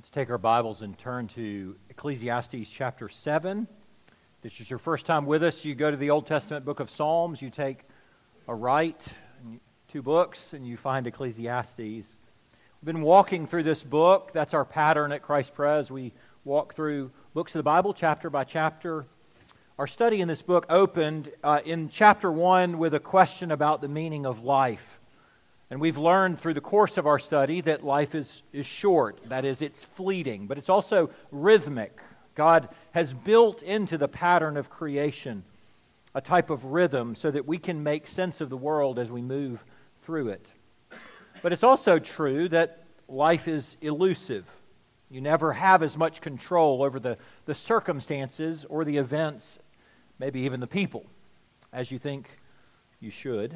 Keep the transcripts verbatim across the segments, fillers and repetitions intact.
Let's take our Bibles and turn to Ecclesiastes chapter seven. If this is your first time with us, you go to the Old Testament book of Psalms, you take a right, two books, and you find Ecclesiastes. We've been walking through this book. That's our pattern at Christ Pres. We walk through books of the Bible, chapter by chapter. Our study in this book opened uh, in chapter one with a question about the meaning of life. And we've learned through the course of our study that life is, is short. That is, it's fleeting, but it's also rhythmic. God has built into the pattern of creation a type of rhythm so that we can make sense of the world as we move through it. But it's also true that life is elusive. You never have as much control over the, the circumstances or the events, maybe even the people, as you think you should.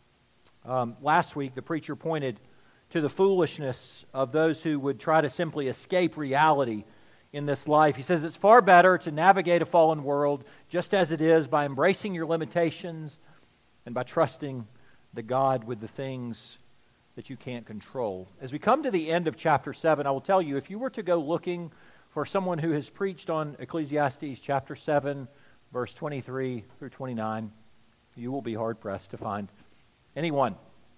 Um, last week, the preacher pointed to the foolishness of those who would try to simply escape reality in this life. He says it's far better to navigate a fallen world just as it is by embracing your limitations and by trusting the God with the things that you can't control. As we come to the end of chapter seven, I will tell you, if you were to go looking for someone who has preached on Ecclesiastes chapter seven, verse twenty-three through twenty-nine, you will be hard-pressed to find anyone.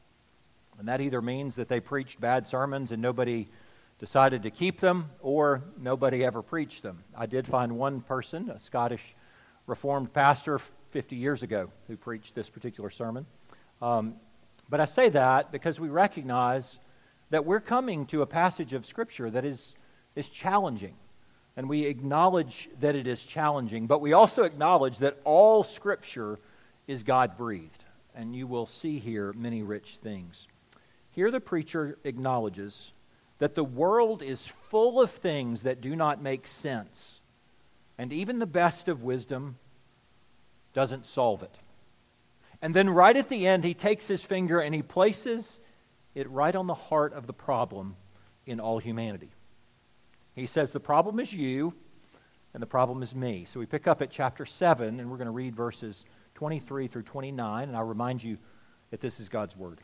And that either means that they preached bad sermons and nobody decided to keep them, or nobody ever preached them. I did find one person, a Scottish Reformed pastor fifty years ago, who preached this particular sermon. Um, but I say that because we recognize that we're coming to a passage of Scripture that is, is challenging. And we acknowledge that it is challenging, but we also acknowledge that all Scripture is God-breathed. And you will see here many rich things. Here the preacher acknowledges that the world is full of things that do not make sense, and even the best of wisdom doesn't solve it. And then right at the end, he takes his finger and he places it right on the heart of the problem in all humanity. He says the problem is you, and the problem is me. So we pick up at chapter seven, and we're going to read verses twenty-three through twenty-nine, and I'll remind you that this is God's Word.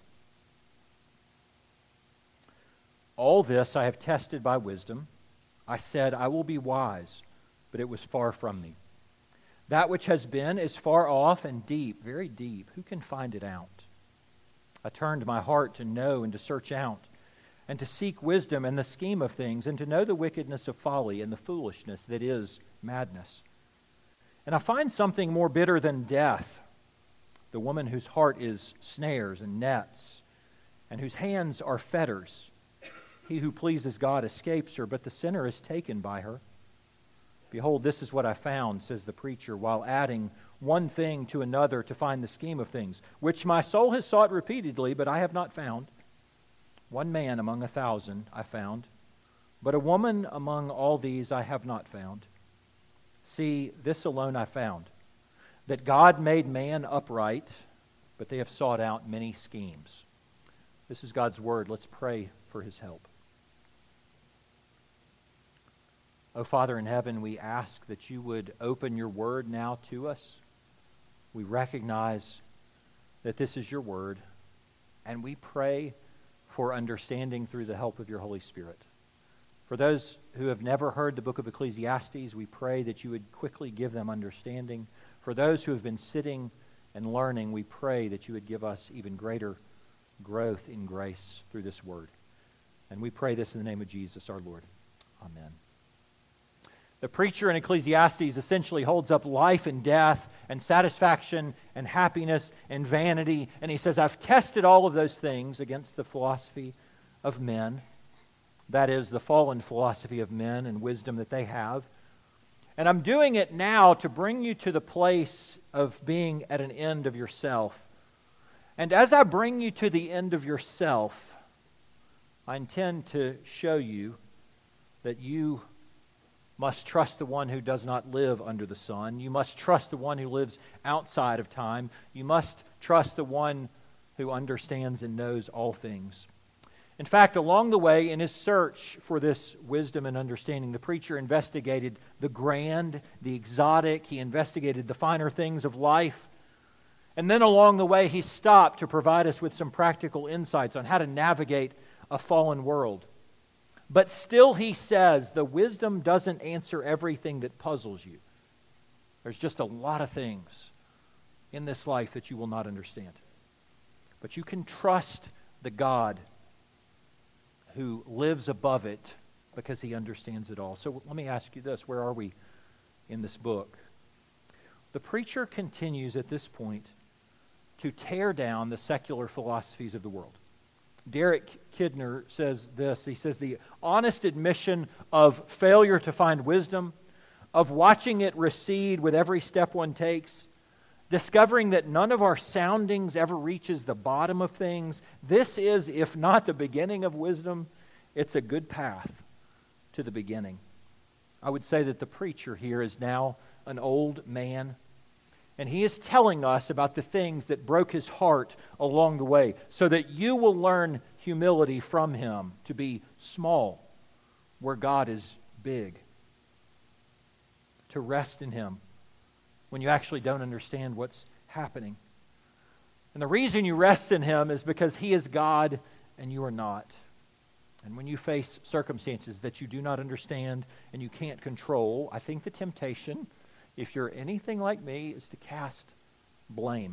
All this I have tested by wisdom. I said, I will be wise, but it was far from me. That which has been is far off and deep, very deep. Who can find it out? I turned my heart to know and to search out, and to seek wisdom and the scheme of things, and to know the wickedness of folly and the foolishness that is madness. And I find something more bitter than death, the woman whose heart is snares and nets, and whose hands are fetters. He who pleases God escapes her, but the sinner is taken by her. Behold, this is what I found, says the preacher, while adding one thing to another to find the scheme of things, which my soul has sought repeatedly, but I have not found. One man among a thousand I found, but a woman among all these I have not found. See, this alone I found, that God made man upright, but they have sought out many schemes. This is God's Word. Let's pray for His help. Oh, Father in heaven, we ask that you would open your Word now to us. We recognize that this is your Word, and we pray for understanding through the help of your Holy Spirit. For those who have never heard the book of Ecclesiastes, we pray that you would quickly give them understanding. For those who have been sitting and learning, we pray that you would give us even greater growth in grace through this word. And we pray this in the name of Jesus our Lord. Amen. The preacher in Ecclesiastes essentially holds up life and death and satisfaction and happiness and vanity. And he says, I've tested all of those things against the philosophy of men. That is, the fallen philosophy of men and wisdom that they have. And I'm doing it now to bring you to the place of being at an end of yourself. And as I bring you to the end of yourself, I intend to show you that you must trust the one who does not live under the sun. You must trust the one who lives outside of time. You must trust the one who understands and knows all things. In fact, along the way, in his search for this wisdom and understanding, the preacher investigated the grand, the exotic. He investigated the finer things of life. And then along the way, he stopped to provide us with some practical insights on how to navigate a fallen world. But still he says the wisdom doesn't answer everything that puzzles you. There's just a lot of things in this life that you will not understand. But you can trust the God who lives above it because he understands it all. So let me ask you this. Where are we in this book? The preacher continues at this point to tear down the secular philosophies of the world. Derek Kidner says this. He says, the honest admission of failure to find wisdom, of watching it recede with every step one takes, discovering that none of our soundings ever reaches the bottom of things, this is, if not the beginning of wisdom, it's a good path to the beginning. I would say that the preacher here is now an old man, and he is telling us about the things that broke his heart along the way, so that you will learn humility from him, to be small where God is big, to rest in him when you actually don't understand what's happening. And the reason you rest in him is because he is God and you are not. And when you face circumstances that you do not understand and you can't control, I think the temptation, if you're anything like me, is to cast blame.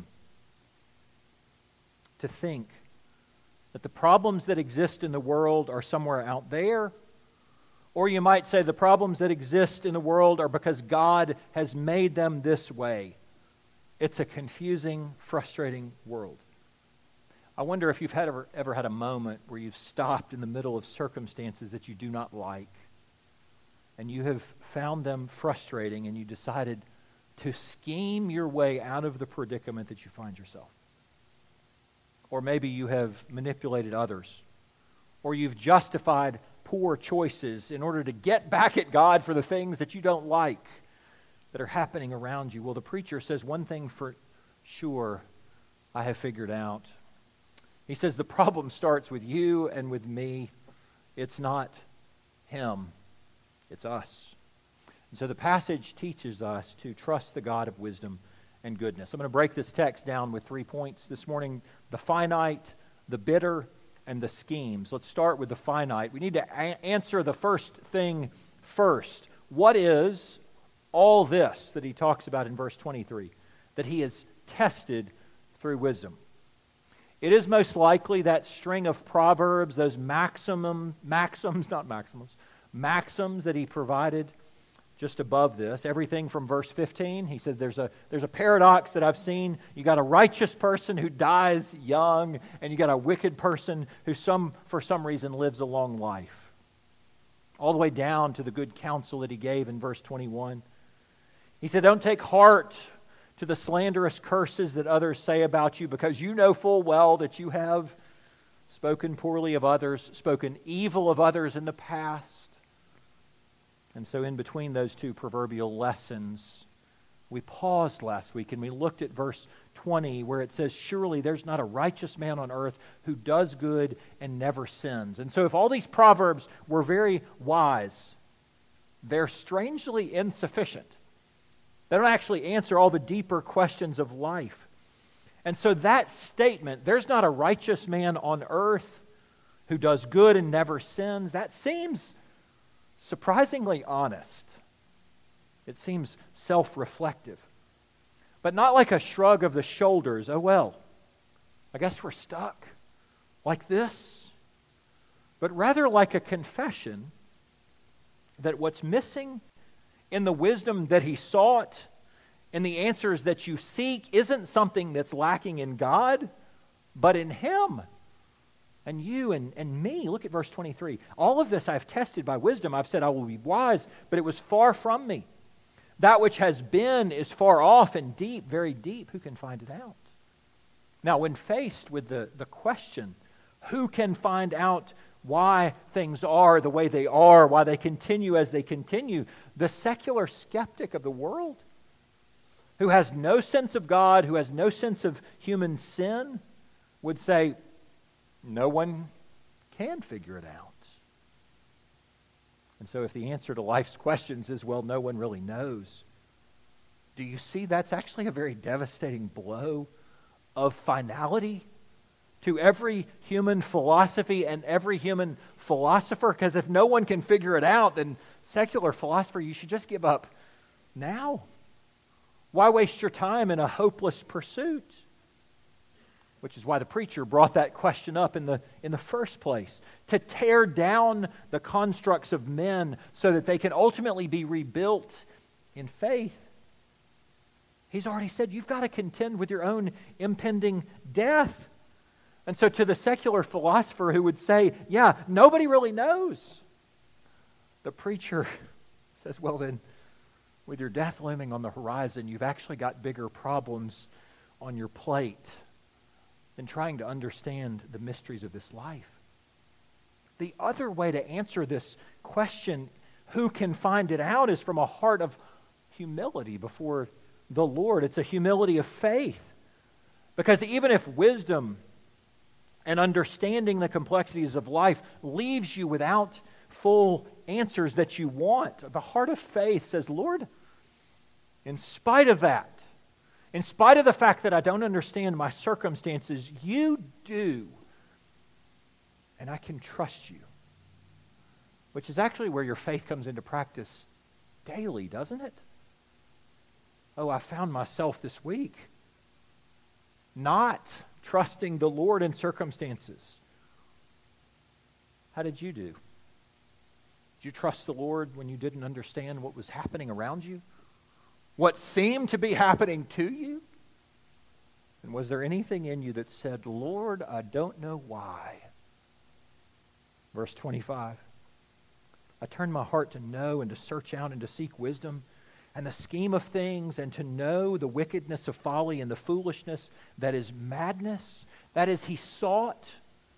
To think that the problems that exist in the world are somewhere out there. Or you might say the problems that exist in the world are because God has made them this way. It's a confusing, frustrating world. I wonder if you've had ever, ever had a moment where you've stopped in the middle of circumstances that you do not like, and you have found them frustrating, and you decided to scheme your way out of the predicament that you find yourself. Or maybe you have manipulated others, or you've justified poor choices in order to get back at God for the things that you don't like that are happening around you. Well, the preacher says one thing for sure I have figured out. He says the problem starts with you and with me. It's not him. It's us. And so the passage teaches us to trust the God of wisdom and goodness. I'm going to break this text down with three points this morning: the finite, the bitter, and the schemes. Let's start with the finite. We need to a- answer the first thing first. What is all this that he talks about in verse twenty-three? That he is tested through wisdom. It is most likely that string of proverbs, those maximum, maxims, not maximums, maxims that he provided just above this. Everything from verse fifteen, he says there's a there's a paradox that I've seen. You got a righteous person who dies young, and you got a wicked person who some for some reason lives a long life. All the way down to the good counsel that he gave in verse twenty-one. He said, don't take heart to the slanderous curses that others say about you, because you know full well that you have spoken poorly of others, spoken evil of others in the past. And so in between those two proverbial lessons, we paused last week and we looked at verse twenty, where it says, surely there's not a righteous man on earth who does good and never sins. And so if all these proverbs were very wise, they're strangely insufficient. They don't actually answer all the deeper questions of life. And so that statement, there's not a righteous man on earth who does good and never sins, that seems surprisingly honest. It seems self-reflective. But not like a shrug of the shoulders, oh well, I guess we're stuck like this. But rather like a confession that what's missing in the wisdom that he sought and the answers that you seek isn't something that's lacking in God, but in him. And you and, and me. Look at verse twenty-three. All of this I've tested by wisdom. I've said I will be wise, but it was far from me. That which has been is far off and deep, very deep. Who can find it out? Now, when faced with the, the question, who can find out why things are the way they are, why they continue as they continue, the secular skeptic of the world, who has no sense of God, who has no sense of human sin, would say, no one can figure it out. And so if the answer to life's questions is, well, no one really knows, do you see that's actually a very devastating blow of finality to every human philosophy and every human philosopher? Because if no one can figure it out, then secular philosopher, you should just give up now. Why waste your time in a hopeless pursuit? Which is why the preacher brought that question up in the, in the first place. To tear down the constructs of men so that they can ultimately be rebuilt in faith. He's already said you've got to contend with your own impending death. And so to the secular philosopher who would say, yeah, nobody really knows, the preacher says, well then, with your death looming on the horizon, you've actually got bigger problems on your plate than trying to understand the mysteries of this life. The other way to answer this question, who can find it out, is from a heart of humility before the Lord. It's a humility of faith. Because even if wisdom and understanding the complexities of life leaves you without full answers that you want, the heart of faith says, Lord, in spite of that, in spite of the fact that I don't understand my circumstances, you do. And I can trust you. Which is actually where your faith comes into practice daily, doesn't it? Oh, I found myself this week not trusting the Lord in circumstances. How did you do? Did you trust the Lord when you didn't understand what was happening around you? What seemed to be happening to you? And was there anything in you that said, Lord, I don't know why? Verse twenty-five. I turned my heart to know and to search out and to seek wisdom and the scheme of things, and to know the wickedness of folly and the foolishness that is madness. That is, he sought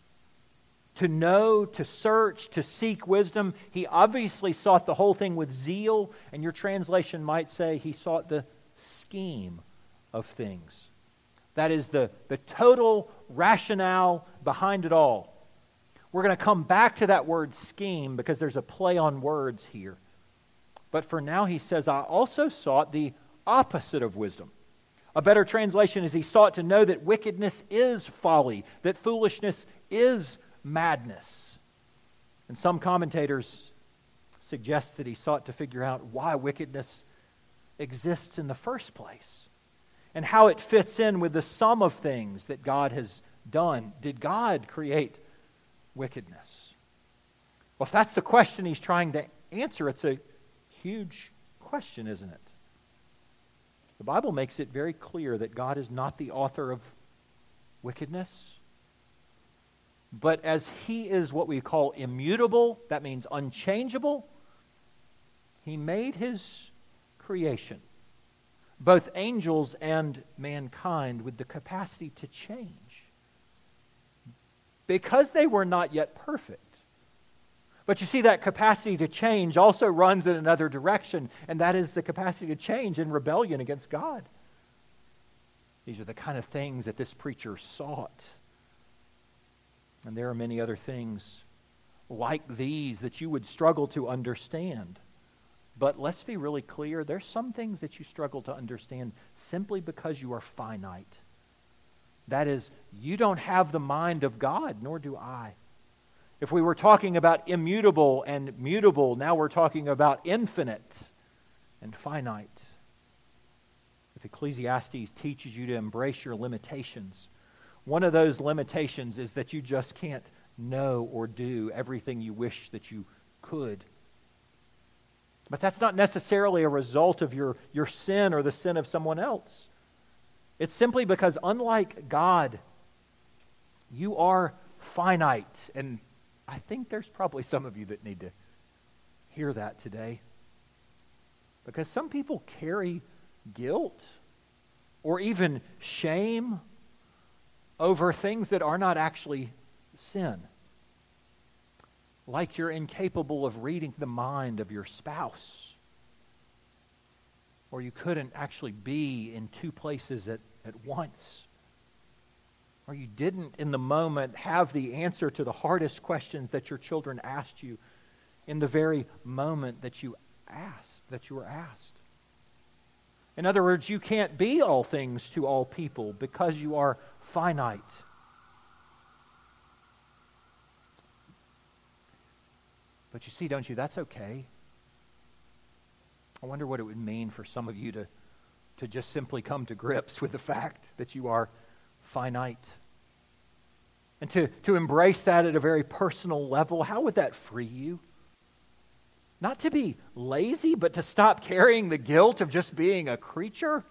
to know, to search, to seek wisdom. He obviously sought the whole thing with zeal, and your translation might say he sought the scheme of things. That is the, the total rationale behind it all. We're going to come back to that word scheme because there's a play on words here. But for now he says, I also sought the opposite of wisdom. A better translation is he sought to know that wickedness is folly, that foolishness is madness. And some commentators suggest that he sought to figure out why wickedness exists in the first place and how it fits in with the sum of things that God has done. Did God create wickedness? Well, if that's the question he's trying to answer, it's a huge question, isn't it? The Bible makes it very clear that God is not the author of wickedness. But as he is what we call immutable, that means unchangeable, he made his creation, both angels and mankind, with the capacity to change. Because they were not yet perfect. But you see, that capacity to change also runs in another direction, and that is the capacity to change in rebellion against God. These are the kind of things that this preacher sought. And there are many other things like these that you would struggle to understand. But let's be really clear, there's some things that you struggle to understand simply because you are finite. That is, you don't have the mind of God, nor do I. If we were talking about immutable and mutable, now we're talking about infinite and finite. If Ecclesiastes teaches you to embrace your limitations, one of those limitations is that you just can't know or do everything you wish that you could. But that's not necessarily a result of your, your sin or the sin of someone else. It's simply because, unlike God, you are finite. And I think there's probably some of you that need to hear that today. Because some people carry guilt or even shame over things that are not actually sin. Like you're incapable of reading the mind of your spouse. Or you couldn't actually be in two places at, at once. Or you didn't in the moment have the answer to the hardest questions that your children asked you in the very moment that you asked, that you were asked. In other words, you can't be all things to all people because you are finite. But you see, don't you, that's okay. I wonder what it would mean for some of you to, to just simply come to grips with the fact that you are finite. And to, to embrace that at a very personal level. How would that free you? Not to be lazy, but to stop carrying the guilt of just being a creature.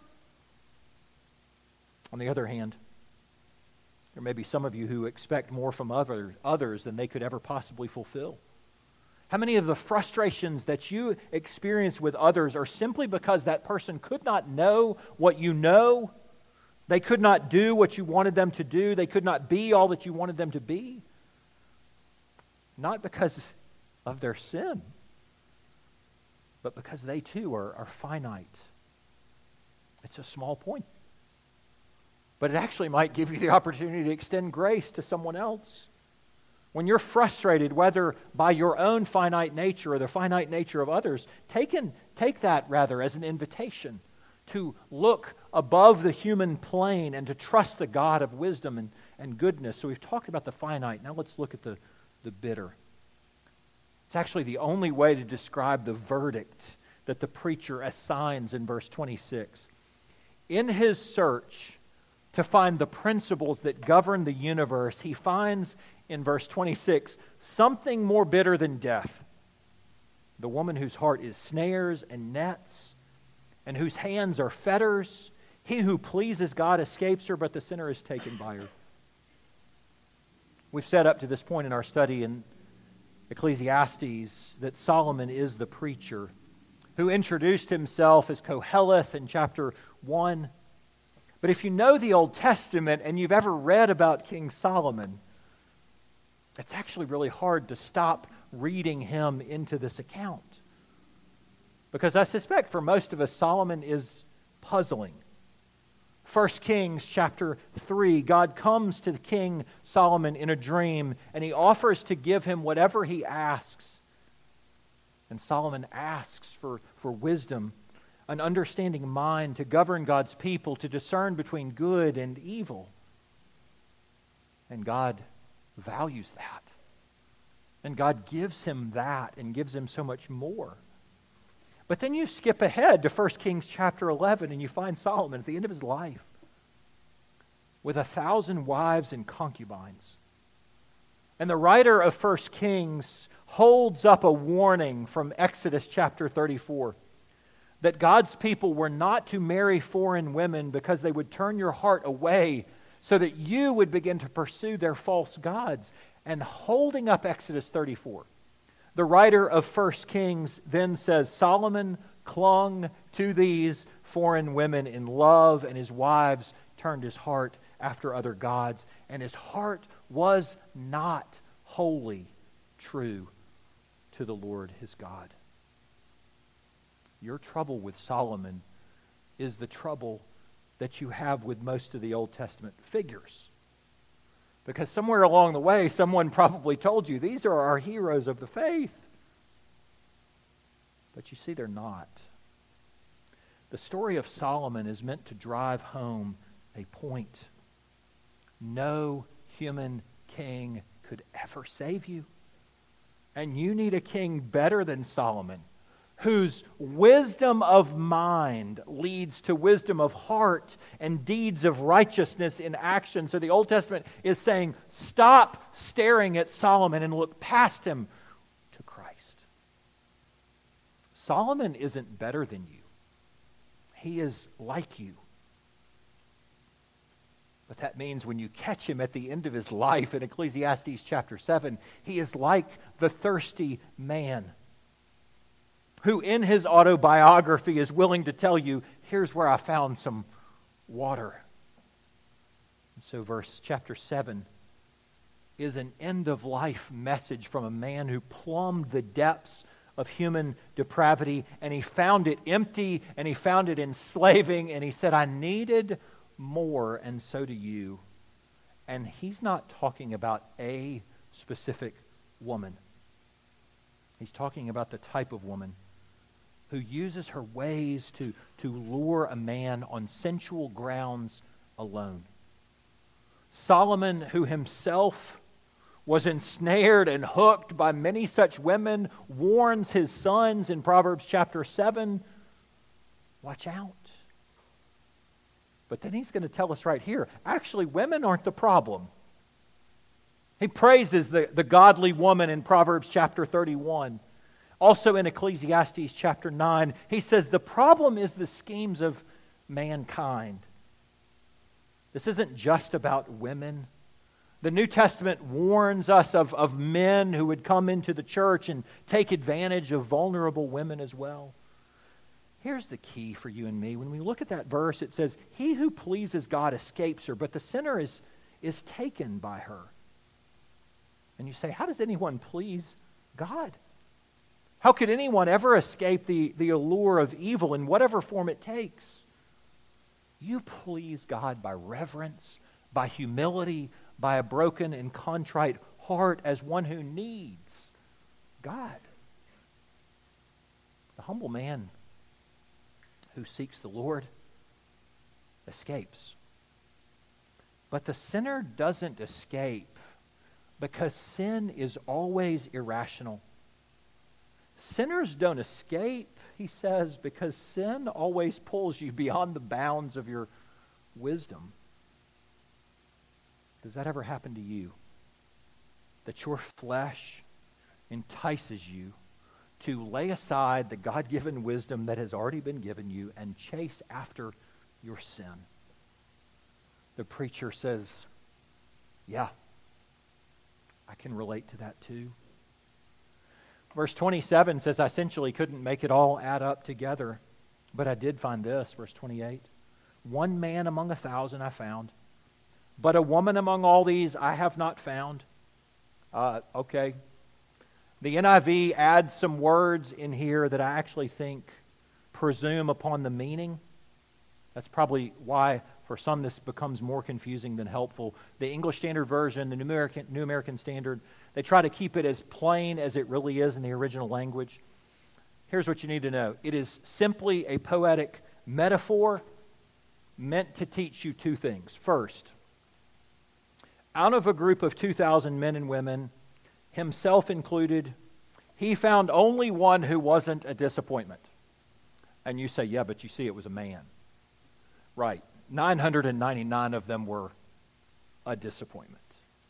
On the other hand, there may be some of you who expect more from other, others than they could ever possibly fulfill. How many of the frustrations that you experience with others are simply because that person could not know what you know? They could not do what you wanted them to do. They could not be all that you wanted them to be. Not because of their sin, but because they too are, are finite. It's a small point. But it actually might give you the opportunity to extend grace to someone else. When you're frustrated, whether by your own finite nature or the finite nature of others, take, in, take that rather as an invitation to look above the human plane and to trust the God of wisdom and, and goodness. So we've talked about the finite. Now let's look at the, the bitter. It's actually the only way to describe the verdict that the preacher assigns in verse twenty-six. In his search to find the principles that govern the universe, he finds in verse twenty-six something more bitter than death. The woman whose heart is snares and nets, and whose hands are fetters. He who pleases God escapes her, but the sinner is taken by her. We've said up to this point in our study in Ecclesiastes that Solomon is the preacher who introduced himself as Koheleth in chapter one. But if you know the Old Testament and you've ever read about King Solomon, it's actually really hard to stop reading him into this account. Because I suspect for most of us, Solomon is puzzling. First Kings chapter three, God comes to the King Solomon in a dream, and he offers to give him whatever he asks. And Solomon asks for, for wisdom, an understanding mind to govern God's people, to discern between good and evil. And God values that. And God gives him that and gives him so much more. But then you skip ahead to First Kings chapter eleven and you find Solomon at the end of his life with a thousand wives and concubines. And the writer of First Kings holds up a warning from Exodus chapter thirty-four that God's people were not to marry foreign women because they would turn your heart away so that you would begin to pursue their false gods. And holding up Exodus thirty-four, the writer of First Kings then says, Solomon clung to these foreign women in love, and his wives turned his heart after other gods, and his heart was not wholly true to the Lord his God. Your trouble with Solomon is the trouble that you have with most of the Old Testament figures. Because somewhere along the way, someone probably told you, these are our heroes of the faith. But you see, they're not. The story of Solomon is meant to drive home a point. No human king could ever save you. And you need a king better than Solomon, whose wisdom of mind leads to wisdom of heart and deeds of righteousness in action. So the Old Testament is saying, stop staring at Solomon and look past him to Christ. Solomon isn't better than you. He is like you. But that means when you catch him at the end of his life in Ecclesiastes chapter seven, he is like the thirsty man who in his autobiography is willing to tell you, here's where I found some water. And so verse chapter seven is an end-of-life message from a man who plumbed the depths of human depravity, and he found it empty, and he found it enslaving, and he said, I needed more, and so do you. And he's not talking about a specific woman. He's talking about the type of woman who uses her ways to, to lure a man on sensual grounds alone. Solomon, who himself was ensnared and hooked by many such women, warns his sons in Proverbs chapter seven, watch out. But then he's going to tell us right here, actually, women aren't the problem. He praises the, the godly woman in Proverbs chapter thirty-one. Also in Ecclesiastes chapter nine, he says the problem is the schemes of mankind. This isn't just about women. The New Testament warns us of, of men who would come into the church and take advantage of vulnerable women as well. Here's the key for you and me. When we look at that verse, it says, he who pleases God escapes her, but the sinner is, is taken by her. And you say, how does anyone please God? How could anyone ever escape the, the allure of evil in whatever form it takes? You please God by reverence, by humility, by a broken and contrite heart as one who needs God. The humble man who seeks the Lord escapes. But the sinner doesn't escape because sin is always irrational. Sinners don't escape, he says, because sin always pulls you beyond the bounds of your wisdom. Does that ever happen to you? That your flesh entices you to lay aside the God-given wisdom that has already been given you and chase after your sin? The preacher says, yeah, I can relate to that too. Verse twenty-seven says, I essentially couldn't make it all add up together, but I did find this, verse twenty-eight. One man among a thousand I found, but a woman among all these I have not found. Uh, okay. The N I V adds some words in here that I actually think presume upon the meaning. That's probably why for some this becomes more confusing than helpful. The English Standard Version, the New American, New American Standard, they try to keep it as plain as it really is in the original language. Here's what you need to know. It is simply a poetic metaphor meant to teach you two things. First, out of a group of two thousand men and women, himself included, he found only one who wasn't a disappointment. And you say, yeah, but you see it was a man. Right. nine hundred ninety-nine of them were a disappointment.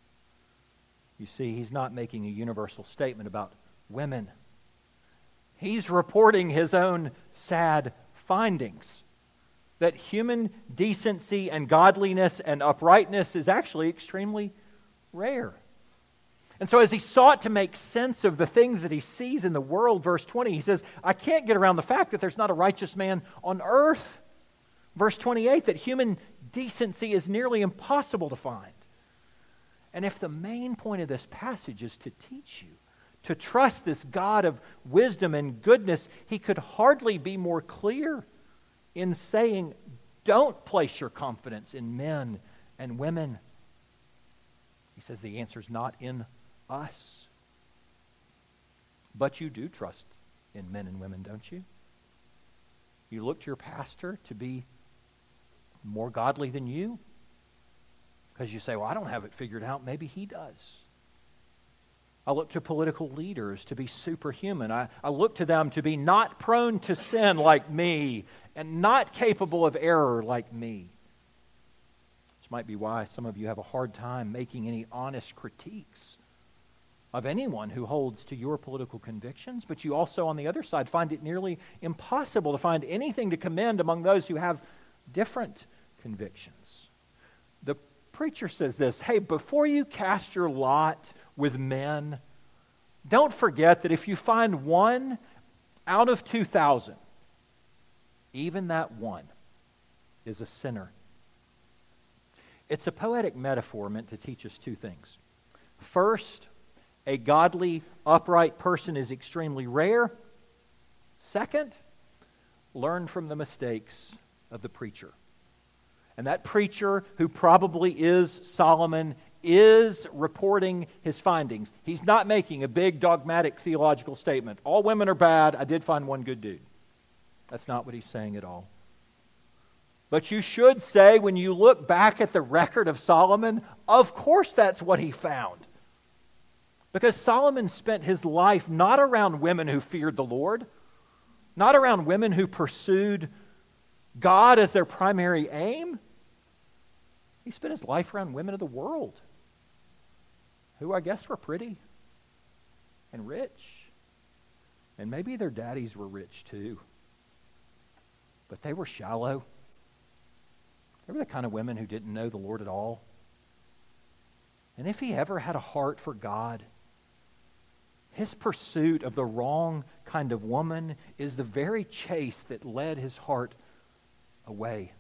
You see, he's not making a universal statement about women. He's reporting his own sad findings. That human decency and godliness and uprightness is actually extremely rare. And so as he sought to make sense of the things that he sees in the world, verse twenty, he says, I can't get around the fact that there's not a righteous man on earth. Verse twenty-eight, that human decency is nearly impossible to find. And if the main point of this passage is to teach you to trust this God of wisdom and goodness, he could hardly be more clear in saying, don't place your confidence in men and women. He says the answer is not in us. But you do trust in men and women, don't you? You look to your pastor to be more godly than you? Because you say, well, I don't have it figured out. Maybe he does. I look to political leaders to be superhuman. I, I look to them to be not prone to sin like me and not capable of error like me. This might be why some of you have a hard time making any honest critiques of anyone who holds to your political convictions, but you also, on the other side, find it nearly impossible to find anything to commend among those who have different convictions. The preacher says this, hey, before you cast your lot with men, don't forget that if you find one out of two thousand, even that one is a sinner. It's a poetic metaphor meant to teach us two things. First, a godly, upright person is extremely rare. Second, learn from the mistakes of the preacher. And that preacher, who probably is Solomon, is reporting his findings. He's not making a big dogmatic theological statement. All women are bad. I did find one good dude. That's not what he's saying at all. But you should say, when you look back at the record of Solomon, of course that's what he found. Because Solomon spent his life not around women who feared the Lord, not around women who pursued God as their primary aim. He spent his life around women of the world, who I guess were pretty and rich. And maybe their daddies were rich too. But they were shallow. They were the kind of women who didn't know the Lord at all. And if he ever had a heart for God, his pursuit of the wrong kind of woman is the very chase that led his heart away.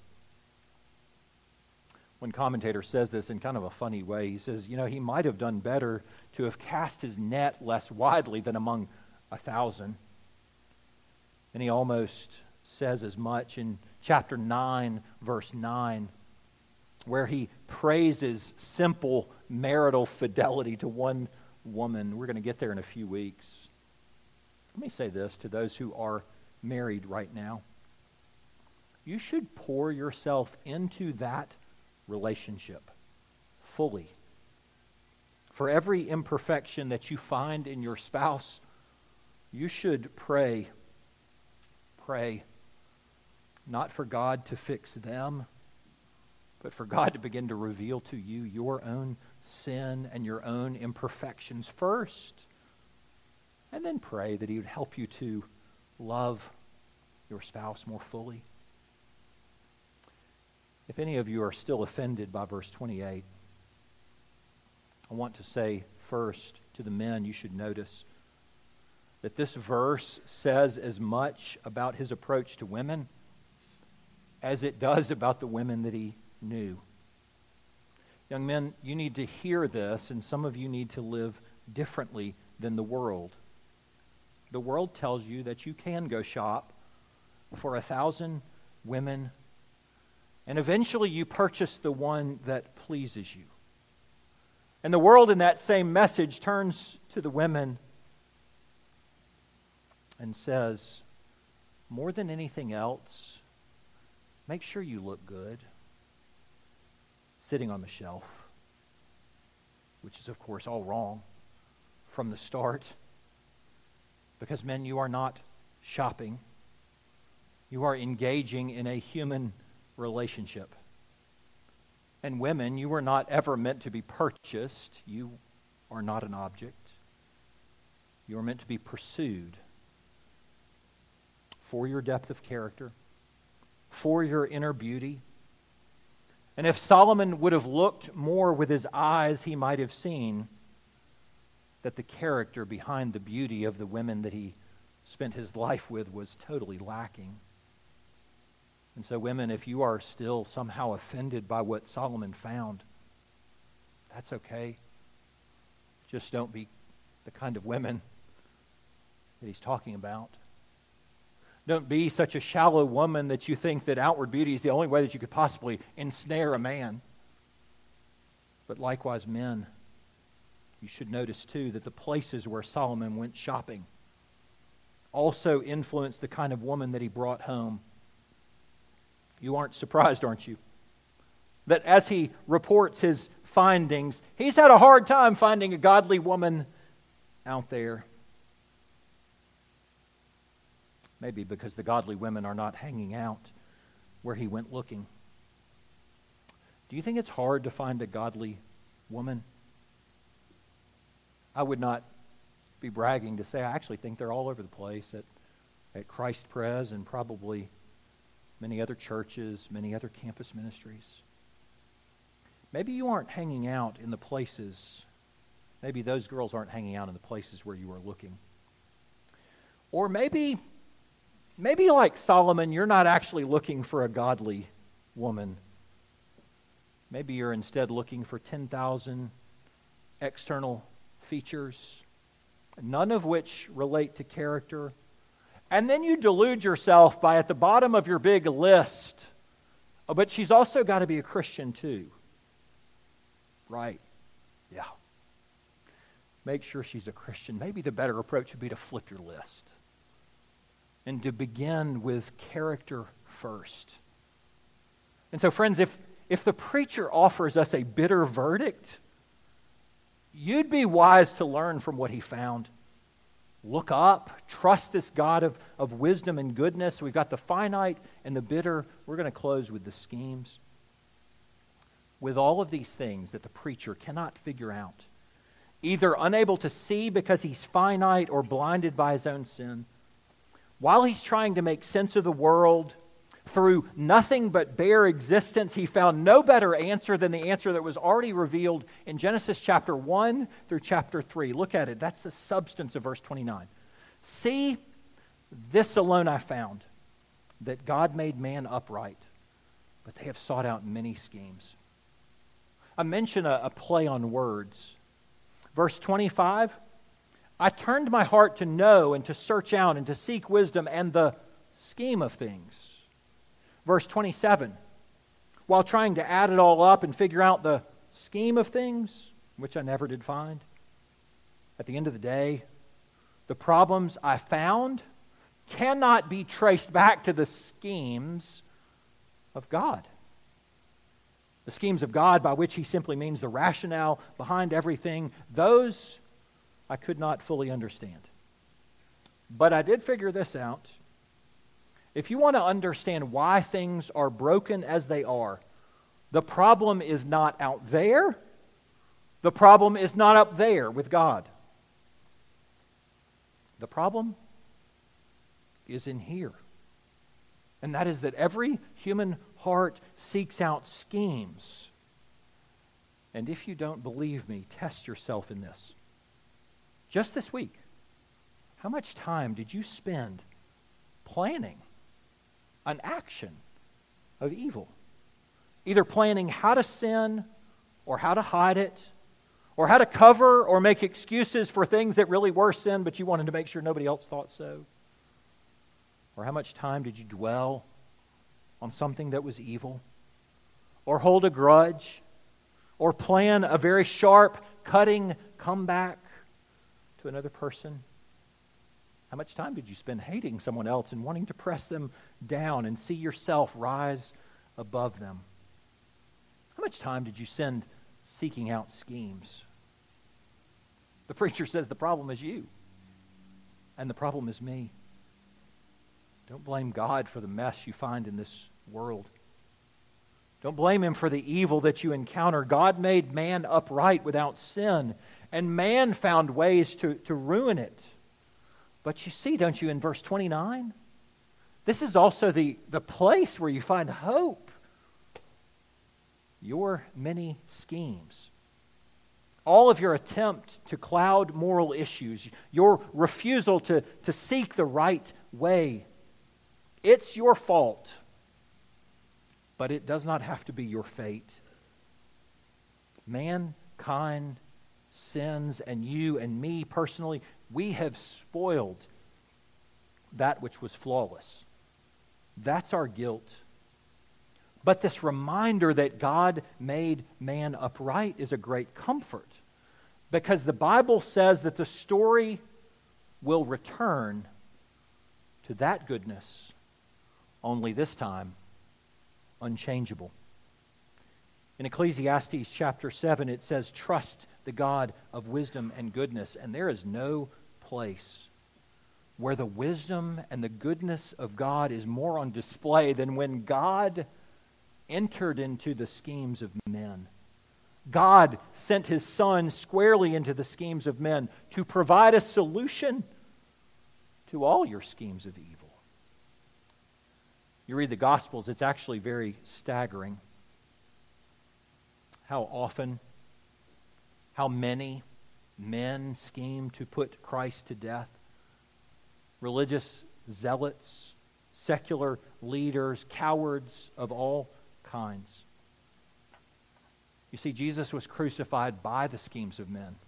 One commentator says this in kind of a funny way. He says, you know, he might have done better to have cast his net less widely than among a thousand. And he almost says as much in chapter nine, verse nine, where he praises simple marital fidelity to one woman. We're going to get there in a few weeks. Let me say this to those who are married right now. You should pour yourself into that relationship fully. For every imperfection that you find in your spouse, you should pray, pray, not for God to fix them, but for God to begin to reveal to you your own sin and your own imperfections first. And then pray that he would help you to love your spouse more fully. If any of you are still offended by verse twenty-eight, I want to say first to the men, you should notice that this verse says as much about his approach to women as it does about the women that he knew. Young men, you need to hear this, and some of you need to live differently than the world. The world tells you that you can go shop for a thousand women, and eventually you purchase the one that pleases you. And the world in that same message turns to the women and says, more than anything else, make sure you look good sitting on the shelf, which is, of course, all wrong from the start. Because, men, you are not shopping. You are engaging in a human relationship. And women, you were not ever meant to be purchased. You are not an object. You are meant to be pursued for your depth of character, for your inner beauty. And if Solomon would have looked more with his eyes, he might have seen that the character behind the beauty of the women that he spent his life with was totally lacking. And so, women, if you are still somehow offended by what Solomon found, that's okay. Just don't be the kind of women that he's talking about. Don't be such a shallow woman that you think that outward beauty is the only way that you could possibly ensnare a man. But likewise, men, you should notice too that the places where Solomon went shopping also influenced the kind of woman that he brought home. You aren't surprised, aren't you? That as he reports his findings, he's had a hard time finding a godly woman out there. Maybe because the godly women are not hanging out where he went looking. Do you think it's hard to find a godly woman? I would not be bragging to say I actually think they're all over the place at, at Christ Pres and probably many other churches, many other campus ministries. Maybe you aren't hanging out in the places, maybe those girls aren't hanging out in the places where you are looking. Or maybe, maybe like Solomon, you're not actually looking for a godly woman. Maybe you're instead looking for ten thousand external features, none of which relate to character. And then you delude yourself by at the bottom of your big list, oh, but she's also got to be a Christian too. Right. Yeah. Make sure she's a Christian. Maybe the better approach would be to flip your list and to begin with character first. And so, friends, if, if the preacher offers us a bitter verdict, you'd be wise to learn from what he found. Look up, trust this God of, of wisdom and goodness. We've got the finite and the bitter. We're going to close with the schemes. With all of these things that the preacher cannot figure out, either unable to see because he's finite or blinded by his own sin, while he's trying to make sense of the world through nothing but bare existence, he found no better answer than the answer that was already revealed in Genesis chapter one through chapter three. Look at it. That's the substance of verse twenty-nine. See, this alone I found, that God made man upright, but they have sought out many schemes. I mention a, a play on words. Verse twenty-five, I turned my heart to know and to search out and to seek wisdom and the scheme of things. Verse twenty-seven, while trying to add it all up and figure out the scheme of things, which I never did find. At the end of the day, the problems I found cannot be traced back to the schemes of God. The schemes of God, by which he simply means the rationale behind everything, those I could not fully understand. But I did figure this out. If you want to understand why things are broken as they are, the problem is not out there. The problem is not up there with God. The problem is in here. And that is that every human heart seeks out schemes. And if you don't believe me, test yourself in this. Just this week, how much time did you spend planning an action of evil? Either planning how to sin or how to hide it, or how to cover or make excuses for things that really were sin, but you wanted to make sure nobody else thought so. Or how much time did you dwell on something that was evil, or hold a grudge, or plan a very sharp, cutting comeback to another person? How much time did you spend hating someone else and wanting to press them down and see yourself rise above them? How much time did you spend seeking out schemes? The preacher says the problem is you, and the problem is me. Don't blame God for the mess you find in this world. Don't blame him for the evil that you encounter. God made man upright without sin, and man found ways to, to ruin it. But you see, don't you, in verse twenty-nine, this is also the, the place where you find hope. Your many schemes, all of your attempt to cloud moral issues, your refusal to, to seek the right way, it's your fault, but it does not have to be your fate. Mankind sins, and you and me personally, we have spoiled that which was flawless. That's our guilt. But this reminder that God made man upright is a great comfort, because the Bible says that the story will return to that goodness, only this time unchangeable. In Ecclesiastes chapter seven, it says, trust the God of wisdom and goodness. And there is no place where the wisdom and the goodness of God is more on display than when God entered into the schemes of men. God sent his Son squarely into the schemes of men to provide a solution to all your schemes of evil. You read the Gospels, it's actually very staggering how often, how many men scheme to put Christ to death. Religious zealots, secular leaders, cowards of all kinds. You see, Jesus was crucified by the schemes of men.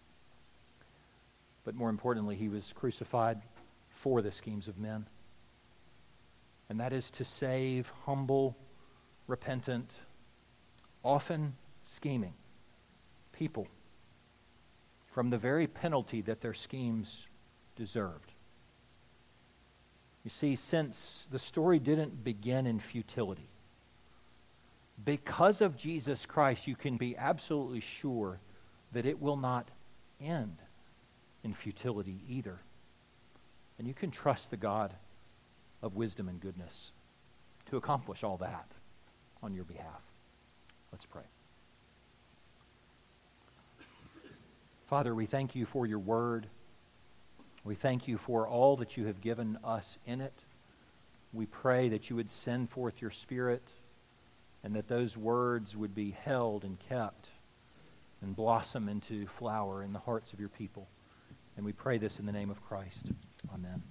But more importantly, he was crucified for the schemes of men. And that is to save humble, repentant, often scheming people from the very penalty that their schemes deserved. You see, since the story didn't begin in futility, because of Jesus Christ, you can be absolutely sure that it will not end in futility either. And you can trust the God of wisdom and goodness to accomplish all that on your behalf. Let's pray. Father, we thank you for your word. We thank you for all that you have given us in it. We pray that you would send forth your Spirit and that those words would be held and kept and blossom into flower in the hearts of your people. And we pray this in the name of Christ. Amen.